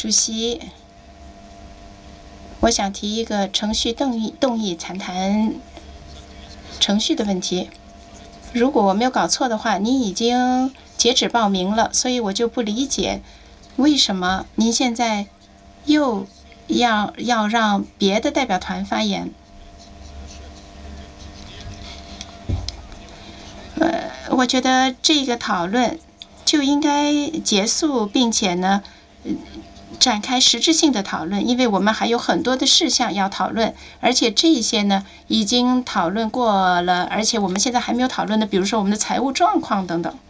主席，我想提一个程序动议谈谈程序的问题。如果我没有搞错的话，您已经截止报名了，所以我就不理解为什么您现在又要让别的代表团发言。我觉得这个讨论就应该结束，并且呢，展开实质性的讨论，因为我们还有很多的事项要讨论，而且这些呢已经讨论过了，而且我们现在还没有讨论的，比如说我们的财务状况等等。